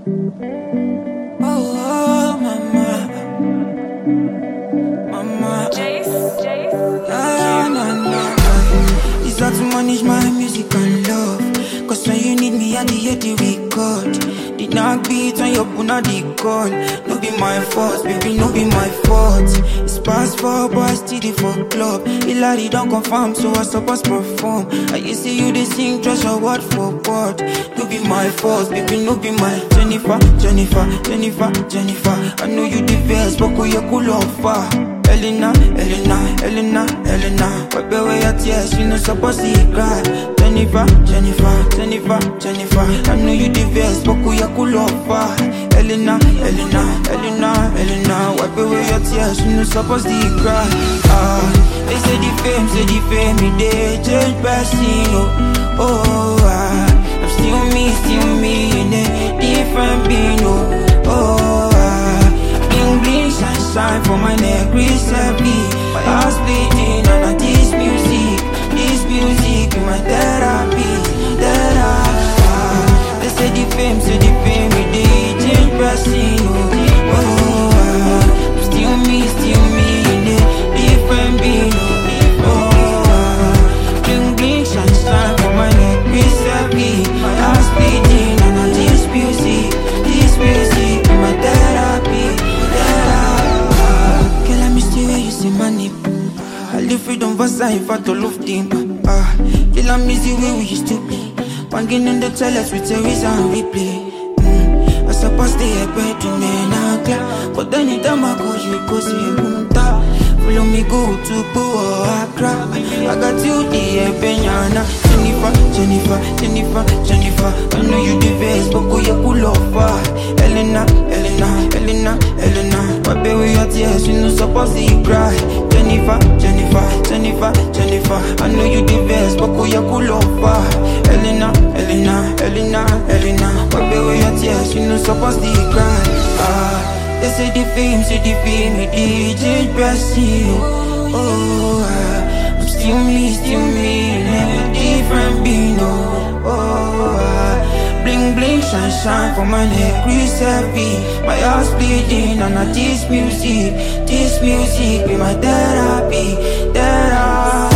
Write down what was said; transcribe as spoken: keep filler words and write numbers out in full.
Oh, mama, mama. Jace, Jace. Ah, nah, nah. It's hard to manage my music and love. Cause when you need me, I need hear the record. The knock beat on your puna the call. No be my fault, baby, no be my fault. It's past four, but I still the for club. Hilary don't confirm, so I supposed perform. I used to you they sing, trust your word for word. No be my fault, baby, no be my Jennifer, Jennifer, Jennifer, Jennifer. I know you the best, but you cool offer. Elena, Elena, Elena, Elena. Wipe away your tears, you know supposed to cry. Jennifer, Jennifer, Jennifer, Jennifer. I know you the best, but you cool offer. Elena, Elena, Elena, Elena. Wipe away your tears, you know supposed to cry. Ah, they say the fame, say the fame, me they change person, oh, oh, ah. I'm still me, still me, in a different being, oh, oh, ah. Bling, bling, shine, shine for my neck, recently. My heart's bleeding, and I this music, this music be my therapy, therapy. They say the fame, say the fame, me they change person, oh, oh, ah. I'm still me, still me, in a different being, oh, oh, ah. Bling, bling, shine, shine for my neck, recently. My heart's bleeding, and I this music, this music be my therapy, therapy. Girl, I miss the way you say my name. I live freedom for sign for to love team. Ah, girl, I miss the way we used to be. Banging in the toilets with series and replay. Mm, I suppose they had better to me now, clap. But anytime I go, you go see a boom top. Follow me, go to go or Accra. I got you the Benyana. Jennifer, Jennifer, Jennifer, Jennifer. I know you the best, but go you cool offer. Elena, Elena, Elena, Elena. Wipe away your tears, you know supposed to cry. Jennifer, Jennifer, Jennifer, Jennifer. I know you the best, but go you cool offer. Elena, Elena, Elena, Elena. Wipe away your tears, you know supposed to cry. Ah. They say the fame, say the fame, me D J Brassy, oh, oh, ah. I'm still me, still me, never different being, oh, oh, ah. Bling, bling, shine, shine for my neck, Chris heavy. My heart's bleeding, and I this music, this music be my therapy, therapy.